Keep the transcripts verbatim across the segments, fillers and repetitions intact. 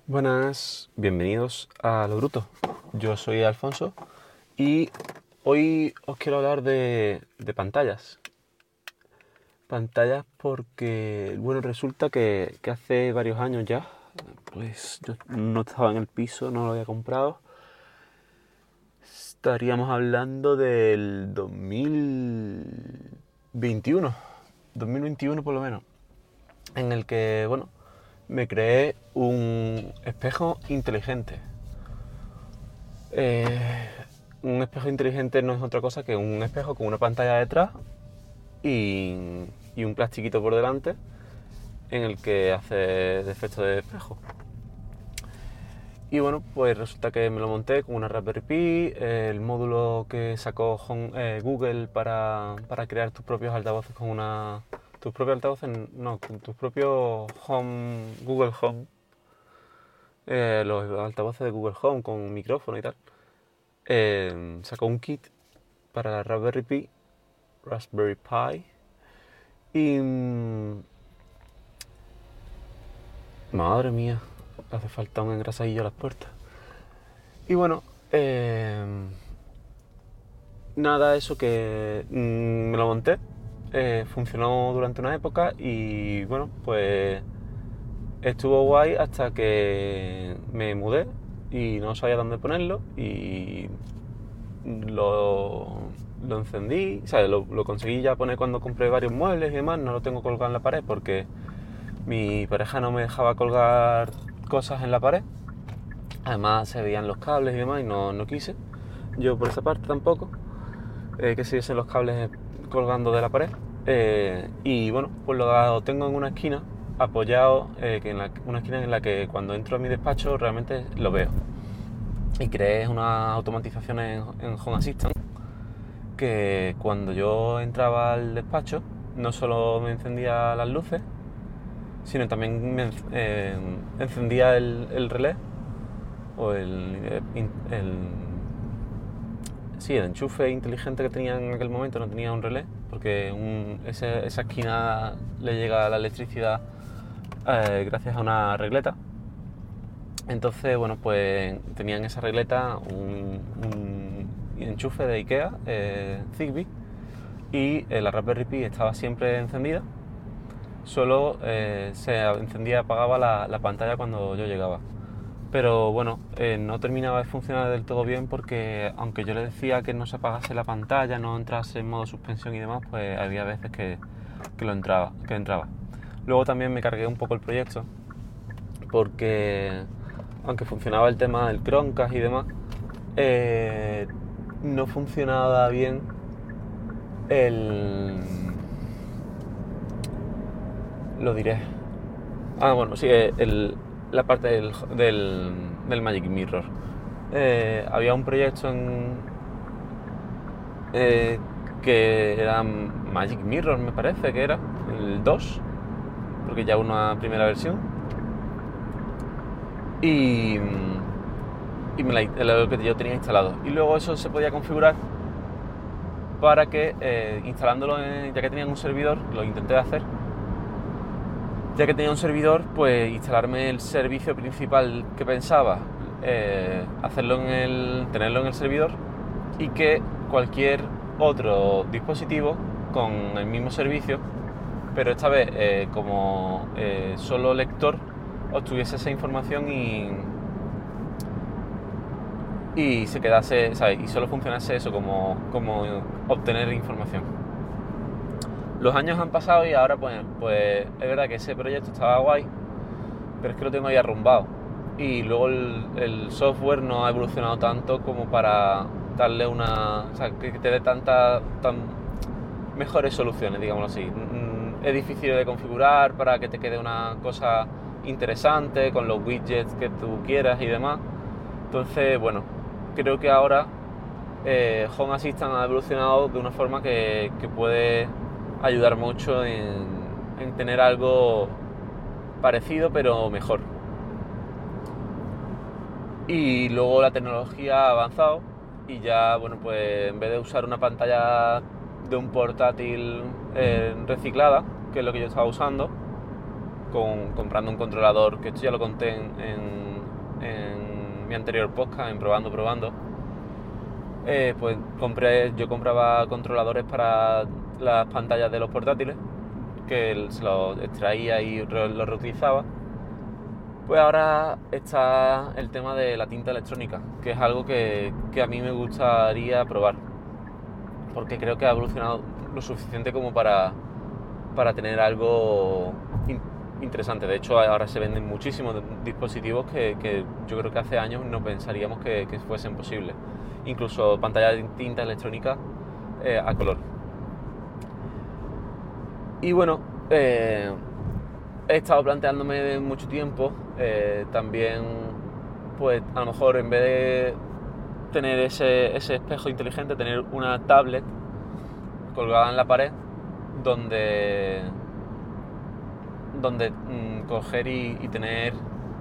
Buenas, bienvenidos a Lo Bruto. Yo soy Alfonso y hoy os quiero hablar de, de pantallas. Pantallas porque, bueno, resulta que, que hace varios años ya, pues yo no estaba en el piso, no lo había comprado. Estaríamos hablando del dos mil veintiuno, dos mil veintiuno por lo menos, en el que, bueno, me creé un espejo inteligente. Eh, un espejo inteligente no es otra cosa que un espejo con una pantalla detrás y, y un plastiquito por delante en el que hace de efecto de espejo. Y bueno, pues resulta que me lo monté con una Raspberry Pi, el módulo que sacó Home, eh, Google para, para crear tus propios altavoces con una... Tus propios altavoces, no, con tus propios Home, Google Home. Eh, los altavoces de Google Home con micrófono y tal. Eh, sacó un kit para la Raspberry Pi, Raspberry Pi. Y... Madre mía, hace falta un engrasadillo a las puertas. Y bueno, eh, nada, eso que mm, me lo monté, eh, funcionó durante una época y bueno, pues estuvo guay hasta que me mudé y no sabía dónde ponerlo y lo, lo encendí, o sea, lo, lo conseguí ya poner cuando compré varios muebles y demás, no lo tengo colgado en la pared porque mi pareja no me dejaba colgar cosas en la pared. Además se veían los cables y demás y no, no quise. Yo por esa parte tampoco. Eh, que se viesen los cables colgando de la pared. Eh, y bueno, pues lo tengo en una esquina apoyado, eh, que en la, una esquina en la que cuando entro a mi despacho realmente lo veo. Y creé unas automatizaciones en, en Home Assistant que cuando yo entraba al despacho no solo me encendía las luces, sino también me eh, encendía el, el relé o el, el, sí, el enchufe inteligente que tenía en aquel momento. No tenía un relé porque un, ese, esa esquina le llega la electricidad eh, gracias a una regleta. Entonces, bueno, pues tenía en esa regleta un, un enchufe de Ikea, eh, Zigbee, y eh, la Raspberry Pi estaba siempre encendida. Solo eh, se encendía y apagaba la, la pantalla cuando yo llegaba. Pero bueno, eh, no terminaba de funcionar del todo bien porque aunque yo le decía que no se apagase la pantalla, no entrase en modo suspensión y demás, pues había veces que, que lo entraba, que entraba. Luego también me cargué un poco el proyecto porque aunque funcionaba el tema del Chromecast y demás, eh, no funcionaba bien el... lo diré. Ah, bueno, sí, el, la parte del, del, del Magic Mirror. Eh, había un proyecto en, eh, que era Magic Mirror, me parece que era, el dos, porque ya una primera versión. Y, y me la, lo que yo tenía instalado. Y luego eso se podía configurar para que, eh, instalándolo, en, ya que tenían un servidor, lo intenté hacer. Ya que tenía un servidor, pues instalarme el servicio principal que pensaba, eh, hacerlo en el, tenerlo en el servidor y que cualquier otro dispositivo con el mismo servicio, pero esta vez eh, como eh, solo lector, obtuviese esa información y, y se quedase, ¿sabes? Y solo funcionase eso como, como obtener información. Los años han pasado y ahora pues, pues es verdad que ese proyecto estaba guay, pero es que lo tengo ahí arrumbado. Y luego el, el software no ha evolucionado tanto como para darle una... O sea, que te dé tantas tan mejores soluciones, digámoslo así. Es difícil de configurar para que te quede una cosa interesante con los widgets que tú quieras y demás. Entonces, bueno, creo que ahora eh, Home Assistant ha evolucionado de una forma que, que puede ayudar mucho en, en tener algo parecido pero mejor. Y luego la tecnología ha avanzado y ya, bueno, pues en vez de usar una pantalla de un portátil eh, reciclada, que es lo que yo estaba usando, con, comprando un controlador, que esto ya lo conté en, en, en mi anterior podcast, en Probando Probando, eh, pues compré, yo compraba controladores para las pantallas de los portátiles, que se los extraía y los reutilizaba. Pues ahora está el tema de la tinta electrónica, que es algo que, que a mí me gustaría probar, porque creo que ha evolucionado lo suficiente como para, para tener algo in, interesante. De hecho, ahora se venden muchísimos dispositivos que, que yo creo que hace años no pensaríamos que, que fuesen posibles. Incluso pantallas de tinta electrónica eh, a color. Y bueno, eh, he estado planteándome mucho tiempo eh, también, pues a lo mejor en vez de tener ese, ese espejo inteligente, tener una tablet colgada en la pared donde, donde mmm, coger y, y tener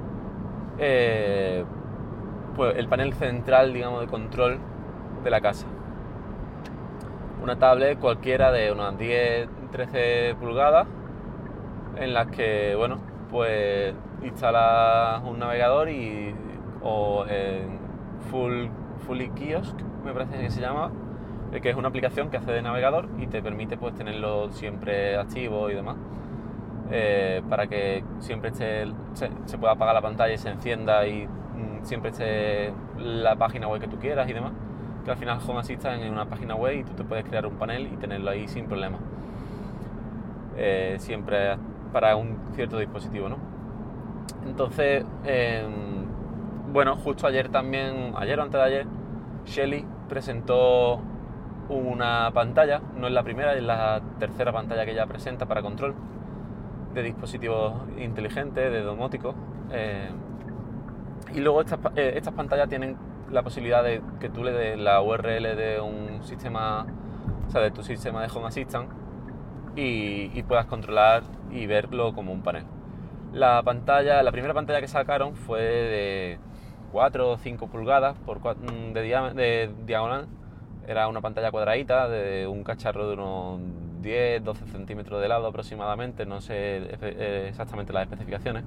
eh, pues el panel central, digamos, de control de la casa. Una tablet cualquiera de unas diez, trece pulgadas, en las que, bueno, pues instalas un navegador y, o en Full, Fully Kiosk, me parece que se llama, que es una aplicación que hace de navegador y te permite pues tenerlo siempre activo y demás, eh, para que siempre esté, se, se pueda apagar la pantalla y se encienda y mm, siempre esté la página web que tú quieras y demás, que al final Home Assistant es una página web y tú te puedes crear un panel y tenerlo ahí sin problema, eh, siempre para un cierto dispositivo, ¿no? Entonces, eh, bueno, justo ayer también, ayer o antes de ayer, Shelly presentó una pantalla, no es la primera, es la tercera pantalla que ella presenta para control de dispositivos inteligentes, de domóticos, eh, y luego estas, eh, estas pantallas tienen la posibilidad de que tú le des la U R L de un sistema, o sea, de tu sistema de Home Assistant y, y puedas controlar y verlo como un panel. La pantalla, la primera pantalla que sacaron fue de cuatro o cinco pulgadas por cuatro, de, dia, de diagonal. Era una pantalla cuadradita de un cacharro de unos diez doce centímetros de lado aproximadamente, no sé exactamente las especificaciones.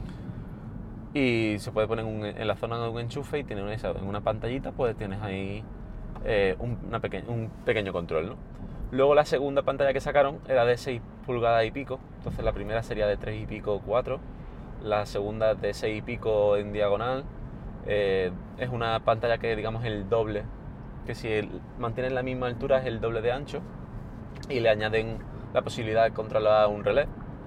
Y se puede poner un, en la zona de un enchufe y tiene una, en una pantallita pues tienes ahí eh, un, una peque, un pequeño control, ¿no? Luego la segunda pantalla que sacaron era de seis pulgadas y pico, entonces la primera sería de tres y pico, cuatro, la segunda de seis y pico en diagonal, eh, es una pantalla que digamos el doble, que si el, mantienen la misma altura es el doble de ancho y le añaden la posibilidad de controlar un relé.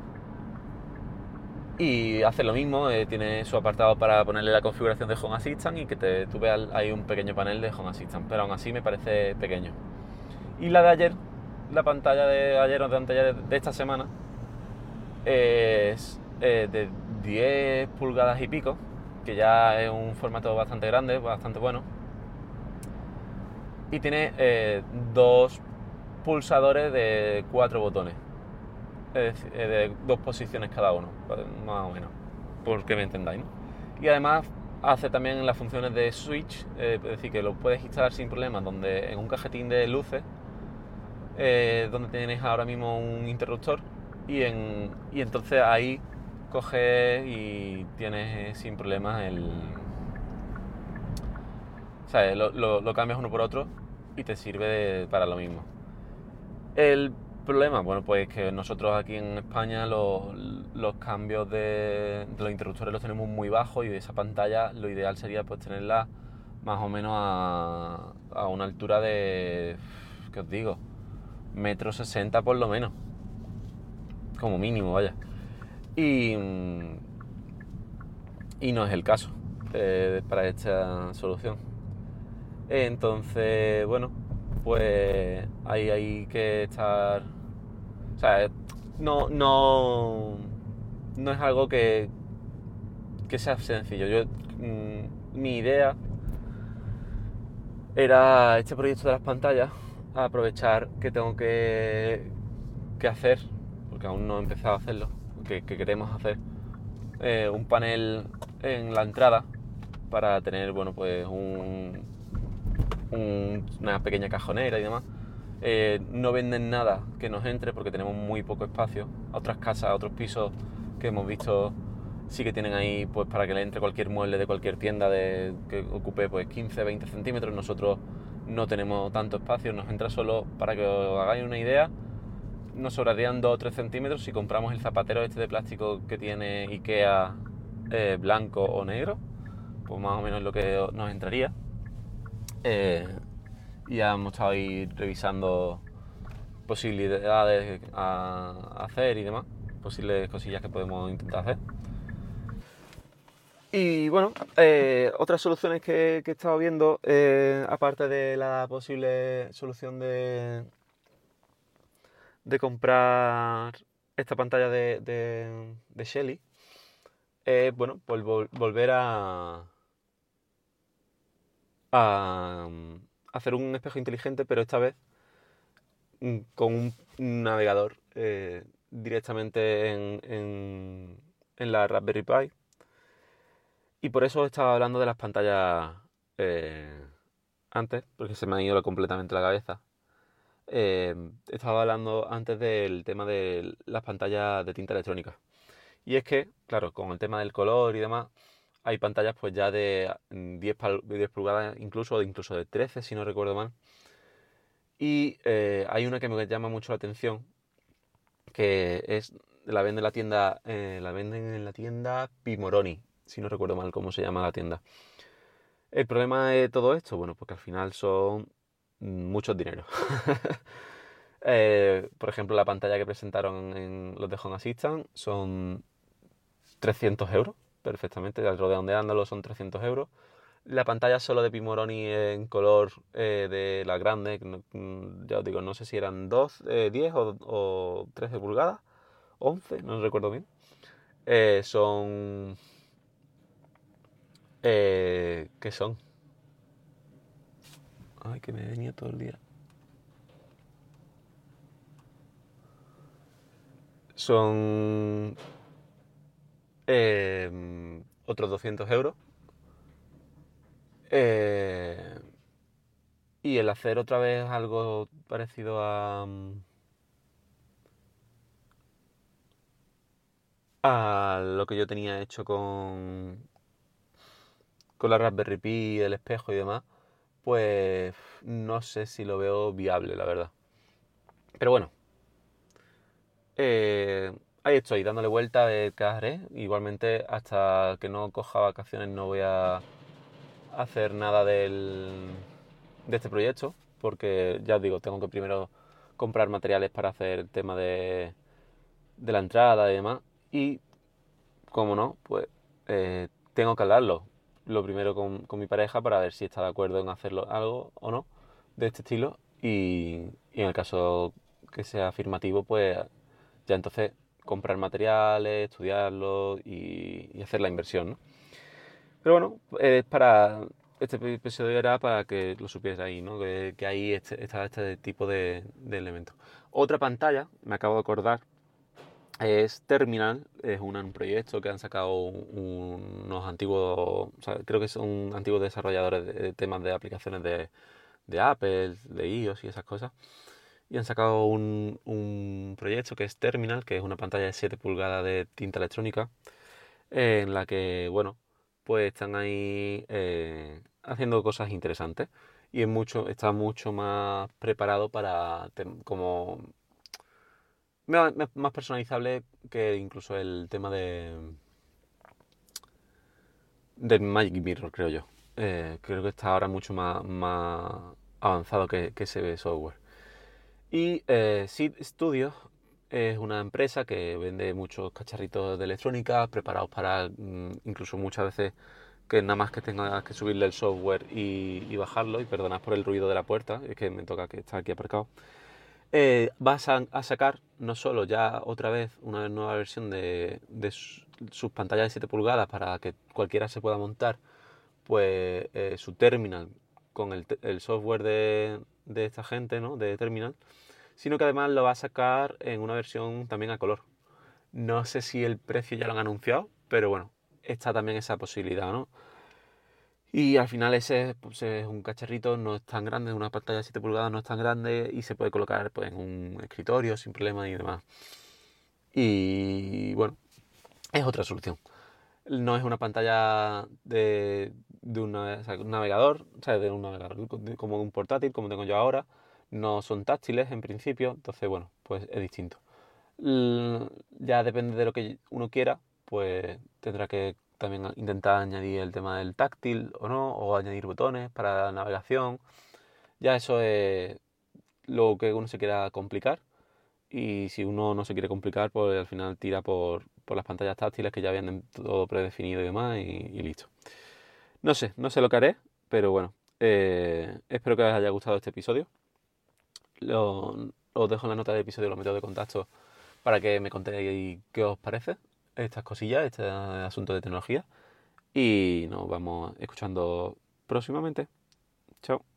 Y hace lo mismo, eh, tiene su apartado para ponerle la configuración de Home Assistant y que te, tú veas ahí un pequeño panel de Home Assistant, pero aún así me parece pequeño. Y la de ayer, la pantalla de ayer o de anteayer de esta semana, es eh, de diez pulgadas y pico, que ya es un formato bastante grande, bastante bueno. Y tiene eh, dos pulsadores de cuatro botones. Es decir, de dos posiciones cada uno, más o menos, por que me entendáis, ¿no? Y además hace también las funciones de switch, eh, es decir, que lo puedes instalar sin problemas, donde en un cajetín de luces, eh, donde tienes ahora mismo un interruptor, y, en, y entonces ahí coges y tienes sin problemas el... O sea, lo, lo, lo cambias uno por otro y te sirve de, para lo mismo. El problema, bueno, pues que nosotros aquí en España los, los cambios de, de los interruptores los tenemos muy bajos y de esa pantalla lo ideal sería pues tenerla más o menos a, a una altura de, ¿qué os digo? Metro sesenta por lo menos, como mínimo, vaya. Y, y no es el caso eh, para esta solución. Entonces, bueno, pues ahí hay que estar, o sea, no, no, no es algo que, que sea sencillo. Yo, mmm, mi idea era este proyecto de las pantallas, aprovechar que tengo que, que hacer, porque aún no he empezado a hacerlo, que, que queremos hacer eh, un panel en la entrada para tener, bueno, pues un Un, una pequeña cajonera y demás. Eh, no venden nada que nos entre porque tenemos muy poco espacio. A otras casas, a otros pisos que hemos visto Sí que tienen ahí, pues para que le entre cualquier mueble de cualquier tienda de, que ocupe pues quince, veinte centímetros. Nosotros no tenemos tanto espacio, nos entra solo, para que os hagáis una idea, nos sobrarían dos o tres centímetros si compramos el zapatero este de plástico que tiene Ikea, eh, blanco o negro, pues más o menos lo que nos entraría. Eh, y ya hemos estado ahí revisando posibilidades a hacer y demás, posibles cosillas que podemos intentar hacer. Y bueno, eh, otras soluciones que, que he estado viendo, eh, aparte de la posible solución de, de comprar esta pantalla de, de, de Shelly, es bueno, pues vol- volver a, a um, hacer un espejo inteligente, pero esta vez mm, con un navegador eh, directamente en, en, en la Raspberry Pi. Y por eso estaba hablando de las pantallas eh, antes, porque se me ha ido completamente la cabeza. Eh, estaba hablando antes del tema de las pantallas de tinta electrónica. Y es que, claro, con el tema del color y demás, hay pantallas pues ya de diez, diez pulgadas, incluso, incluso de trece, si no recuerdo mal. Y eh, hay una que me llama mucho la atención, que es, la venden en la tienda, eh, la venden en la tienda Pimoroni, si no recuerdo mal cómo se llama la tienda. El problema de todo esto, bueno, porque al final son muchos dineros. eh, por ejemplo, la pantalla que presentaron en los de Home Assistant son trescientos euros, perfectamente, redondeándolo son trescientos euros. La pantalla solo de Pimoroni en color eh, de la grande, ya os digo, no sé si eran dos, eh, diez o, o trece pulgadas, once, no recuerdo bien. Eh, son... Eh, ¿Qué son? Ay, que me he venido todo el día. Son eh, otros doscientos euros. Eh, y el hacer otra vez algo parecido a, a lo que yo tenía hecho con, con la Raspberry Pi, el espejo y demás, pues no sé si lo veo viable, la verdad. Pero bueno, eh, ahí estoy, dándole vuelta de qué haré. Igualmente, hasta que no coja vacaciones no voy a hacer nada del, de este proyecto, porque ya os digo, tengo que primero comprar materiales para hacer el tema de, de la entrada y demás. Y, como no, pues eh, tengo que hablarlo lo primero con, con mi pareja para ver si está de acuerdo en hacerlo algo o no de este estilo. Y, y en el caso que sea afirmativo, pues ya entonces comprar materiales, estudiarlo y, y hacer la inversión, ¿no? Pero bueno, es para... Este episodio era para que lo supierais ahí, ¿no? Que, que ahí este, está este tipo de, de elementos. Otra pantalla, me acabo de acordar, es Terminal. Es un, un proyecto que han sacado un- unos antiguos... O sea, creo que son antiguos desarrolladores de, de temas de aplicaciones de, de Apple, de iOS y esas cosas. Y han sacado un, un proyecto que es Terminal, que es una pantalla de siete pulgadas de tinta electrónica, en la que, bueno, pues están ahí eh, haciendo cosas interesantes y es mucho, está mucho más preparado para como más, más personalizable que incluso el tema de del Magic Mirror, creo yo. Eh, creo que está ahora mucho más, más avanzado que, que ese software. Y eh, Seed Studios es una empresa que vende muchos cacharritos de electrónica preparados para mm, incluso muchas veces que nada más que tengas que subirle el software y, y bajarlo. Y perdonad por el ruido de la puerta, es que me toca que está aquí aparcado. Eh, vas a, a sacar no solo ya otra vez una nueva versión de, de sus, sus pantallas de siete pulgadas para que cualquiera se pueda montar pues eh, su terminal con el, el software de, de esta gente, ¿no? De Terminal, sino que además lo va a sacar en una versión también a color. No sé si el precio ya lo han anunciado, pero bueno, está también esa posibilidad, ¿no? Y al final ese pues, es un cacharrito, no es tan grande, una pantalla de siete pulgadas no es tan grande y se puede colocar pues, en un escritorio sin problema y demás. Y bueno, es otra solución. No es una pantalla de, de una- o sea, un navegador, o sea, de un navegador, de- como un portátil, como tengo yo ahora. No son táctiles en principio, entonces, bueno, pues es distinto. L- ya depende de lo que uno quiera, pues tendrá que también intentar añadir el tema del táctil o no, o añadir botones para la navegación. Ya eso es lo que uno se quiera complicar. Y si uno no se quiere complicar, pues al final tira por, por las pantallas táctiles que ya vienen todo predefinido y demás y, y listo. No sé, no sé lo que haré, pero bueno, eh, espero que os haya gustado este episodio. Lo- os dejo en la nota del episodio los métodos de contacto para que me contéis qué os parece estas cosillas, este asunto de tecnología. Y nos vamos escuchando próximamente. Chao.